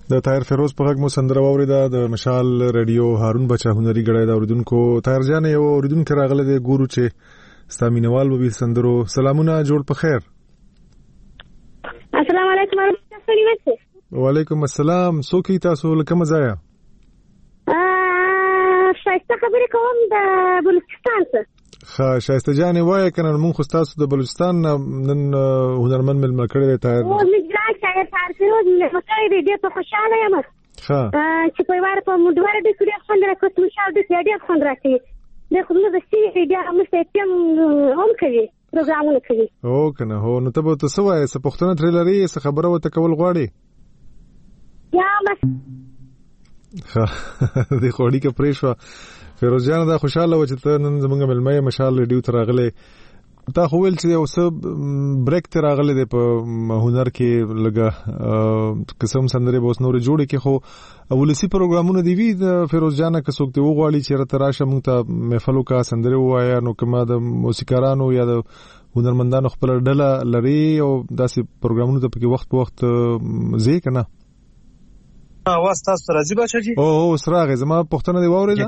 د طاهر فیروز په غږ مو سندره واوریده د مشال رادیو هارون بچا هنري غړی دا اوریدونکو. طاهر جان یو اوریدونکو راغله د ګورو چې ستامینوال به سندرو. سلامونه، جوړ په خیر. السلام علیکم ورحمۃ اللہ وبرکاتہ. وعلیکم السلام. څوک تاسو لکه مزایا؟ ا شایسته خبرې کوم د بلوچستان څخه. ښه شایسته جان وایي کنه مونږ خو تاسو د بلوچستان نن هنرمند مل مکړې دی طاهر. او مګران چې طاهر فیروز مکړې دی ډېر خوشاله یم. ښه چې په واره په مډواره د کړي خوند راکوت مشال د ډېر خوند راکړي. د خو نو د سی دی هم ستیم هم کوي پروګرامونه کوي. او کنه هو نو ته به تاسو وایي څه پښتنه تر لري څه خبره وته کول غواړي؟ یا بس د خوړی کې پریشوا فیروز جان دا خوشاله و چې ته نن زمونږ ملمه مشال ریډیو ته راغله. تا خو ویل چې اوس بریک ته راغله د په هنر کې لګه قسم سندره به اوس نور جوړه کې خو ولسی پروګرامونه دی وی د فیروز جان که څوک ته وغواړي چې راته راشه مونږ ته محفلو کا سندره وایا نو کما د موسیقارانو یا د هنرمندانو خپل ډله لري او داسې پروګرامونه ته پکې وخت په وخت زی کنه. اواز تاسو راځي بچا جی؟ او او سراغه زما پښتنه دی واورېده.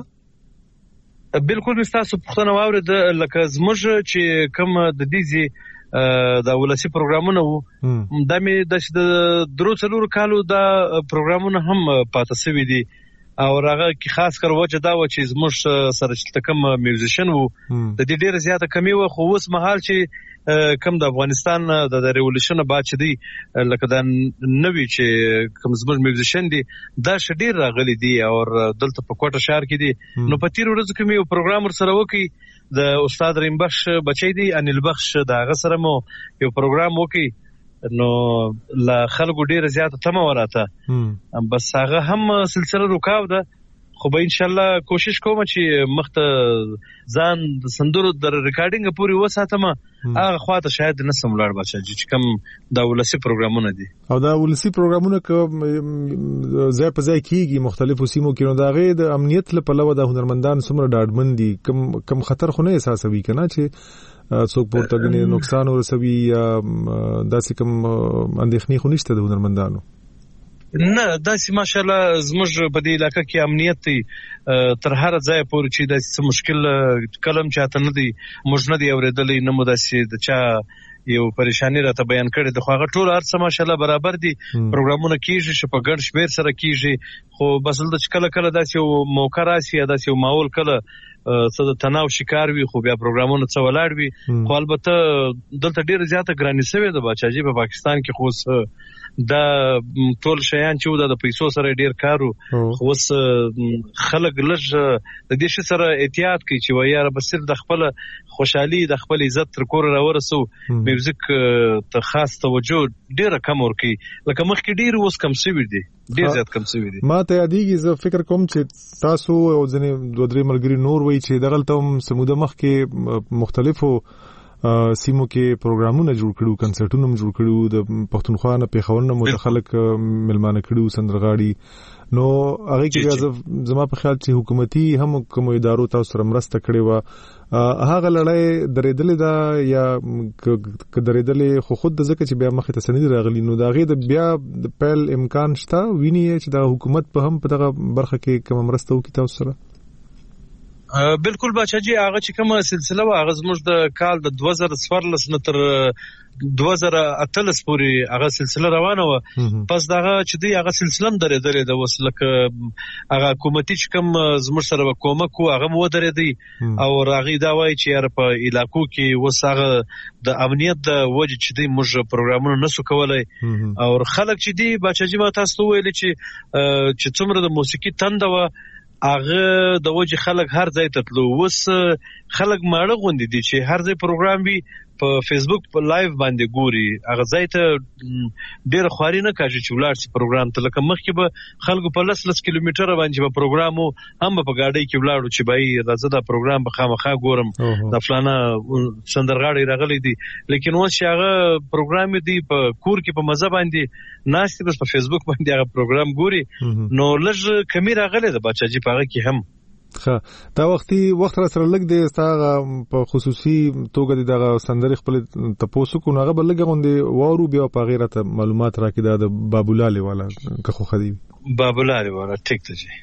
بالکل مستاسو پښتنه واورېده لکه زموږ چې کوم د دې د ولسی پروګرامونه وو د مې د درو څلور کالو دا پروګرامونه هم پاتې شوی دي او راغه کی خاص کر وجه دا و چې زموږ سره چې کوم میوزیشن وو د دې ډیره زیاته کمی و خو اوس مهال چې کوم د افغانستان د ریولوشن بعد چې دی لکه دا نوې چې کوم زموږ میوزیشن دي دا شډیر راغلي دي او دلته په کوټه شهر کې دي نو په تیر ورځ کې یو پروګرام سره وکي د استاد ریم بخش بچی دی انیل بخش دا غ سره مو یو پروګرام وکي نو لا خلکو ډیره زیاته تمه وراته بس هغه هم سلسله رکاو ده خو به ان شاء الله کوشش کوم چې مخته ځان د سندرو د ریکارډینګ پوری وساتم هغه خواته شاید نسم لاړ بچا چې کوم د ولسی پروګرامونه دي او دا ولسی پروګرامونه ک ځای په ځای کیږي مختلفو سیمو کې نو دا غي د امنیت لپاره د هنرمندان سمره ډاډمن دي کم کم خطر خو نه احساسوي کنه چې څوک پورته غني نقصان ورسوي یا داسې کم اندېښنې خو نشته د هنرمندانو. نه داسې ماشاءالله زموږ په دې علاقې کې امنیت دی تر هر ځای پورې چې د څه مشکل کلم چاته نه دی موږ نه دی اورېدلې نه مو داسې د چا یو پریشانی راته بیان کړي د خواغه ټول ارڅ ماشاءالله برابر دي پروګرامونه کیږي چې په ګډ شمیر سره کیږي خو بس د کله کله داسې یو موقع راشي داسې یو ماحول کله څه د تناو شکار وي خو بیا پروګرامونه څه ولاړ وي خو البته دلته ډیره زیاته ګرانی شوی د بچاجي په پاکستان کې خو دا ټول شیان چې د پیسو سره ډیر کارو خو اوس خلک لږ د دې سره احتیاط کوي چې وایي را بس د خپل خوشحالي د خپل عزت تر کور راورسو میوزیک ته خاص توجه ډیره کم ورکي لکه مخکې ډیر اوس کم شوی دی ډیر زیات کم شوی دی. ما ته یادېږي زه فکر کوم چې تاسو او ځنې دوه درې ملګري نور وایي چې دغلته هم سموده مخکې مختلفو سیمو کې پروګرامونه جوړ کړو کنسرټونه هم جوړ کړو د پښتونخوا نه پیښور نه مو خلک ملمانه کړو سندرغاړي نو هغه کې زما په خیال چې حکومتي هم کوم ادارو تاسو سره مرسته کړې و هغه لړۍ درېدلې دا یا ک درېدلې خو خود د ځکه چې بیا مخه ته سند راغلی نو دا غي د بیا د پل امکان شته ویني چې د حکومت په هم په دغه برخه کې کوم مرسته وکړي تاسو سره. بالکل بچا جی هغه چې کومه سلسله و هغه زموږ د کال د دوه زره څوارلس نه تر دوه زره اتلس پورې هغه سلسله روانه و پس دغه چې دی هغه سلسله هم درېدلې د وسلک هغه حکومتي چې کوم زموږ سره کومک هغه مو درېدي او راغی دا وایي چې یار په علاقو کې وسغه د امنیت د وجه چې دی موږ پروګرامونه نسو کولای او خلک چې دی بچا جی ما تاسو ویل چې چې څومره د موسیقي تند و هغه د وجه خلک هر ځای ته تلو وس خلک ماړه غوندي دي چې هر ځای پروګرام وي په فیسبوک په لایو باندې ګوري هغه ځای ته ډیر خواري نه کوي چې ولر سي پروګرام ته لکه مخکې به خلکو په لس لس کیلومتره باندې په پروګرامو هم په گاډي کې ولاړو چې بای راځه دا پروګرام به خامخا ګورم د فلانه سندرغاړي راغلي دي لیکن اوس هغه پروګرام دی په کور کې په مزه باندې ناشته بس په فیسبوک باندې هغه پروګرام ګوري نو لږ کمی راغلي د بچا جی پاره کې هم ښه دا وختي وخت را سره لګ دی ستاسو په خصوصي توګه دغه سندري خپل تاسو کو نغه بلګ غوندي وارو بیا په غیرت معلومات راکې د بابولاله والا که خو خدي بابولاله والا ټیک ته جی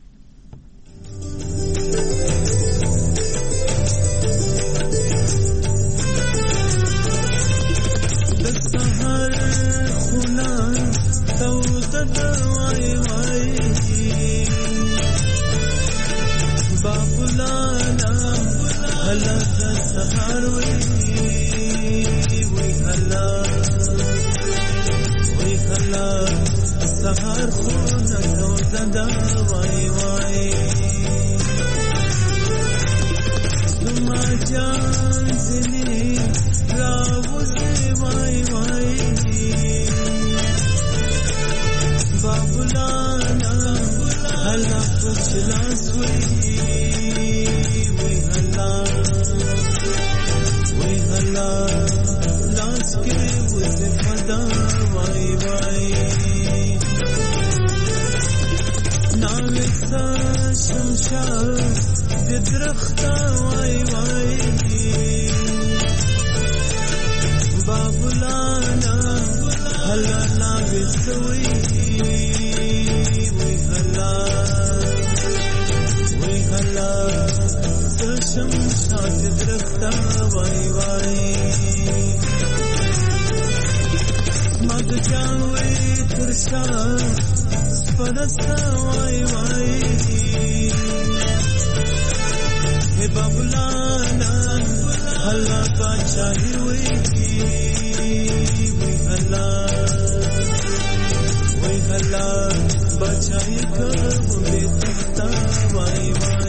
سهار خونه تو زنده وای وای زما جان زنی راوزه وای وای بابولانا هلا پچلاس وی وی هلا وی هلا لاس کے وزه فدا وای وای ناوستا شمشار بدرختا وای وای بابولانا هلا ناوستا وی وی هلا وی هلا شمشار بدرختا وای وای مد جاوی ترسا پرستا وای وای ہے بابولانا ہلا بادشاہی وی وی ہلا وی ہلا بادشاہی کا وی تختا وای وای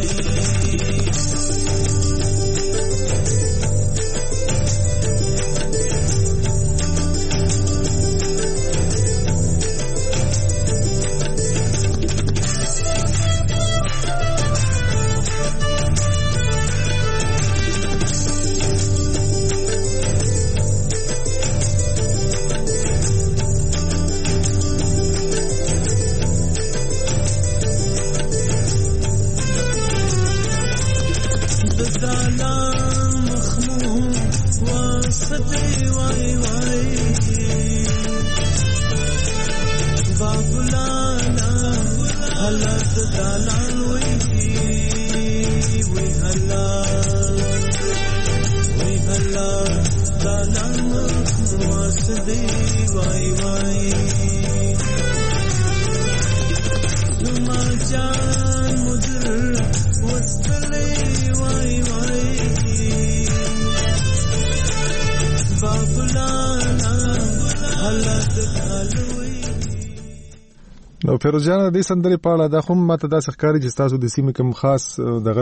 نو فیروز جان د سندرې په اړه دا خو ماته دا ښکاری چې تاسو د سیمې کوم خاص دغه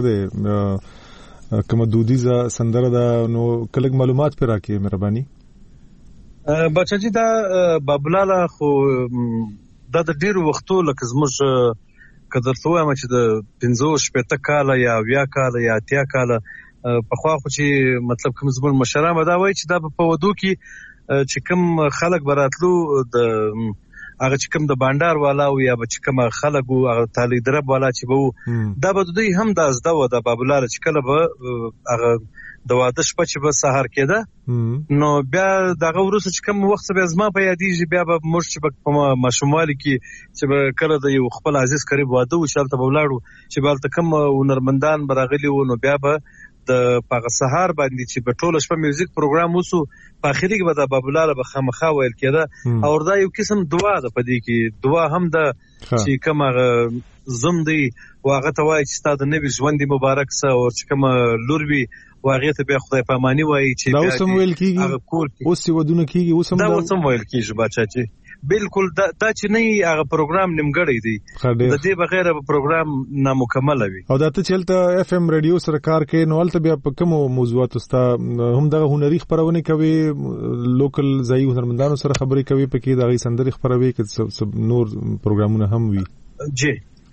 د کوم دودیزه سندره دا نو کلک معلومات پر راکې مهرباني بچا جی دا بابولاله خو دا د ډیرو وختو لکه زموږ قدر ته وایم چې د پنځه شپږ کاله یا اویا کاله یا اتیا کاله په خوا خو چې مطلب کوم زموږ مشران دا وایي چې دا په ودو کې چې کوم خلک براتلو د هغه چې کوم د بانډار والا او یا چې کوم خلک او هغه تالی درب والا چې وو دا به دوی هم د ازدا و د بابولاله چې کله به هغه د واده شپه چې به سحر کېده نو بیا دغه ورسره چې کوم وخت به زما په یادېږي بیا به موږ چې په ماشوموالي کې چې به کله د یو خپل عزیز قریب واده و چې هلته به ولاړو چې به هلته کوم هنرمندان به راغلي وو نو بیا به د پاغه سحر باندې چې په ټوله شپه میوزیک پروګرام وسو په اخري کې به د بابولاله به خامخا ویل کېده او دا یو قسم دعا ده په دې کې دعا هم ده چې کومه زم دی واغه ته وایي چې ستاسو نبی ژوند مبارک سه او چې کومه لور وي واغه ته به خدای پامانی وایي چې دا اوسم ویل کیږي اوس ودونه کیږي اوسم دا اوسم ویل کیږي بچا چې بالکل دا چې نه هغه پروګرام نیمګړی دی د دې بغیر به پروګرام نامکمل وي او دا ته چلته اف ام رادیو سره کار کوي نو البته بیا په کوم موضوعات استا هم دغه هنري خبرونه کوي لوکل ځای هنرمندانو سره خبرې کوي پکې دغه سندري خبروي کې نور پروګرامونه هم وي جی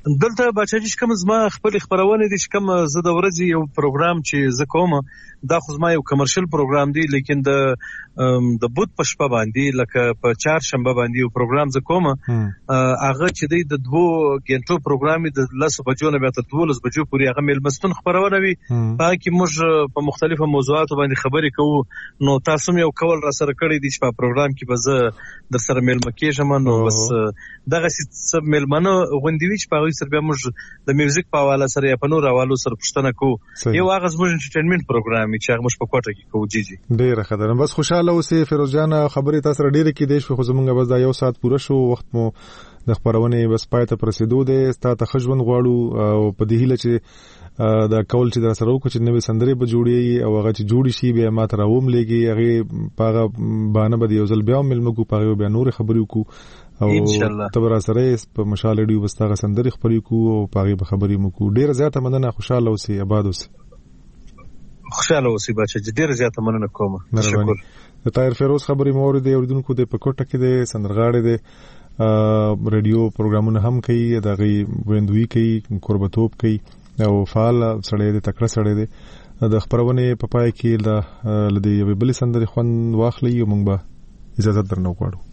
دلته بچاجي کوم زما خپل خبرونه دي چې کوم زه د ورځې یو پروګرام چې زه کوم دا خو زما یو کمرشل پروګرام دی لیکن د د بوت په شپه باندې لکه په چهار شنبه باندې یو پروګرام زه کوم هغه چې د دوه غنټو پروګرام د لس بجو نه به تر دولس بجو پورې هغه ملمستون خبرونه وي پاکي موږ په مختلفو موضوعاتو باندې خبرې کوو نو تاسو یو کول را سره کړی دي چې په پروګرام کې به زه در سره ملمه کېږم نو بس دغه څه ملمنه غوندي وي چې په سر بیا موږ د میوزیک په حواله سره یا په نور حوالو سره پوښتنه کوو یو هغه زموږ انټرټینمنت پروګرام چې هغه موږ په کوټه کې کوو جی جی ډیره ښه ده بس خوشاله اوسئ فیروز جان خبرې تاسو سره ډیره کې دي خو زمونږ بس دا یو ساعت پوره شو وخت مو د خبرونه بس پای ته رسیدو دي ستاسو خجون غواړو او په دې هیله چې دا کول چې در سره وکړي چې نوې سندرې به جوړي او هغه چې جوړي شي بیا ما ته راوم لګي هغه پاغه باندې به یو ځل بیا ملمګو پاغه بیا نور خبرې وکړو او تبر سره په مشال ډیو بستاغه سندرې خبرې کو او پاغه به خبرې مو کو ډیره زیاته مننه خوشاله اوسئ آباد اوسئ خوشاله اوسئ بچا ډیره زیاته مننه کوم شکر د طاهر فیروز خبرې مو اوریدې اوریدونکو د پکوټه کې د سندرغاړي د ریډیو پروګرامونه هم کوي دغه ویندوي کوي قربتوب کوي او فعال سړی د تکړه سړی دی د خبرونه په پای کې د لدی یو بل سندرې خوان واخلي او موږ به اجازه درنو غواړو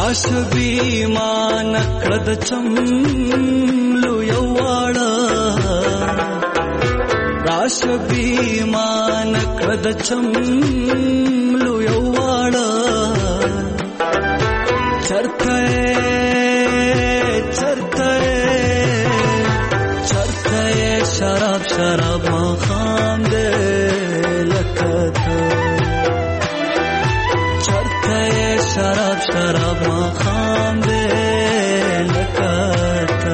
راشبی مان کړد چملو یواړه راشبی مان کړد چملو یواړه چرته چرته چرته شراب شراب ما خام دې لکته چرته شراب شراب ما خام دې لکته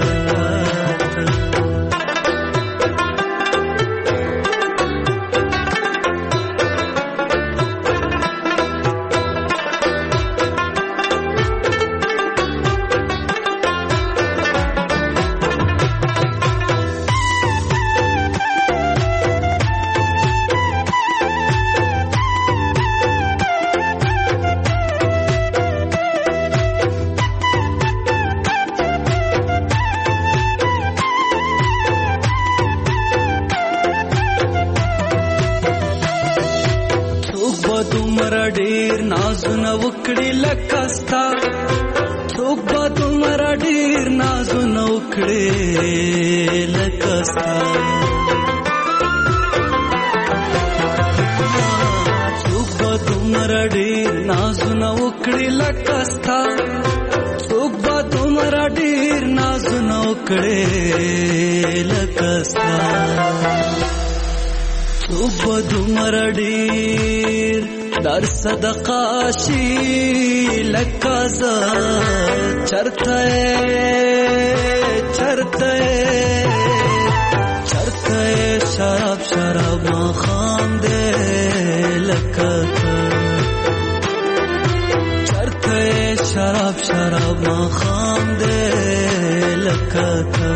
ډیر نازونه وکړي لکستا څوک به دومره ډیر نازونه وکړي لکستا څوک به دومره ډیر نازونه وکړي لکستا څوک به دومره ډیر نازونه وکړي لکستا څوک به دومره ډیر در صدقه شي لکازا چرته چرته چرته شراب شراب ما خام دې لکته چرته شراب شراب ما خام دې لکته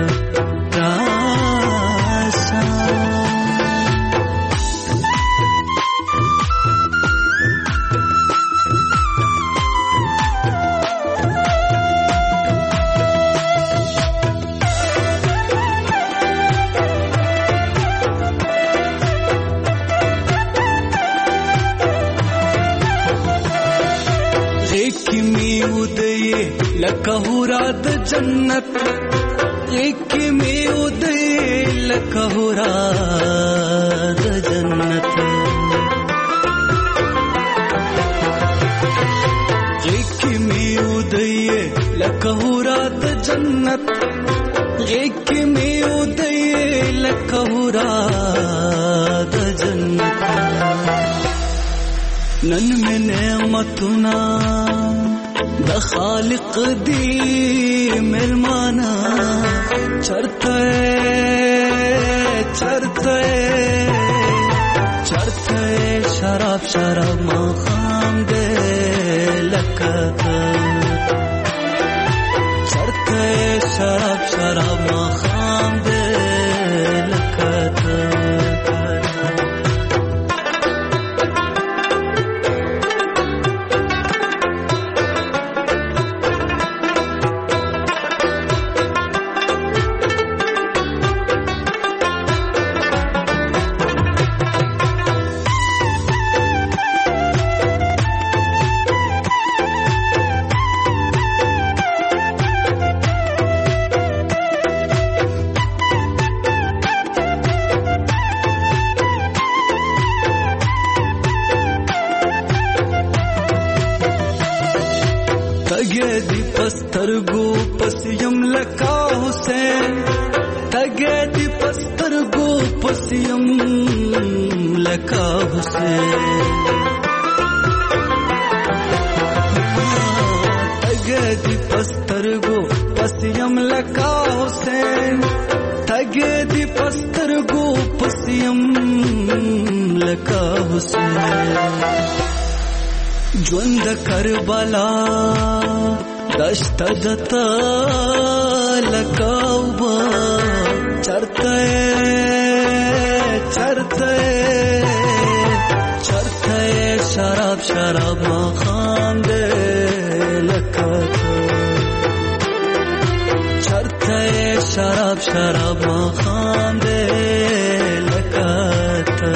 لکه هورا د جنت ایک می ودی لکه هورا د جنت ایک می ودی لکه هورا د جنت ایک می ودی لکه هورا د جنت نن میں نعمتنا د خالق دی ملمانا چرته چرته چرته شراب شراب ما خام دې لکته چرته شراب شراب ما خام دې لکته تگے دی پسترگو پسیم لکا حسین تگے دی پسترگو پسیم لکا حسین تگے دی پسترگو پسیم لکا حسین تگے دی پسترگو پسیم لکا حسین ژوند کربلا دشت دتا لکاوبا چرته چرته چرته شراب شراب ما خام دې لکته چرته شراب شراب ما خام دې لکته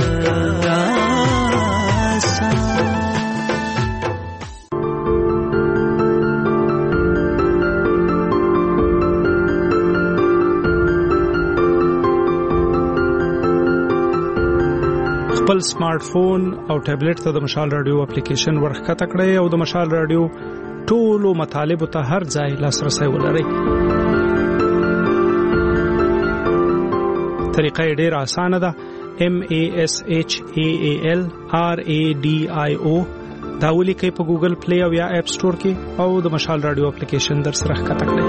خپل سمارټ فون او ټابلیټ ته د مشال رادیو اپلیکیشن ورښکته کړئ او د مشال رادیو ټولو مطالبو ته هر ځای لاسرسي ولرئ. طریقه یې ډېره اسانه ده. M A S H A A L R A D I O دا ولیکئ په ګوګل پلی او یا اپ سٹور کې او د مشال رادیو اپلیکیشن در سره ښکته کړئ.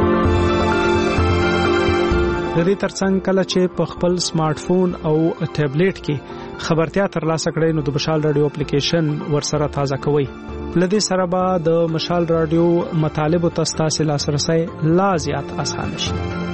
د دې ترڅنګ کله چې په خپل سمارټ فون او ټابلیټ کې خبرتیا ترلاسه کړئ نو د مشال رادیو اپلیکیشن ورسره تازه کوئ. لدې سره به د مشال رادیو مطالبو ته ستاسو لاسرسي لا زیات اسانه شي.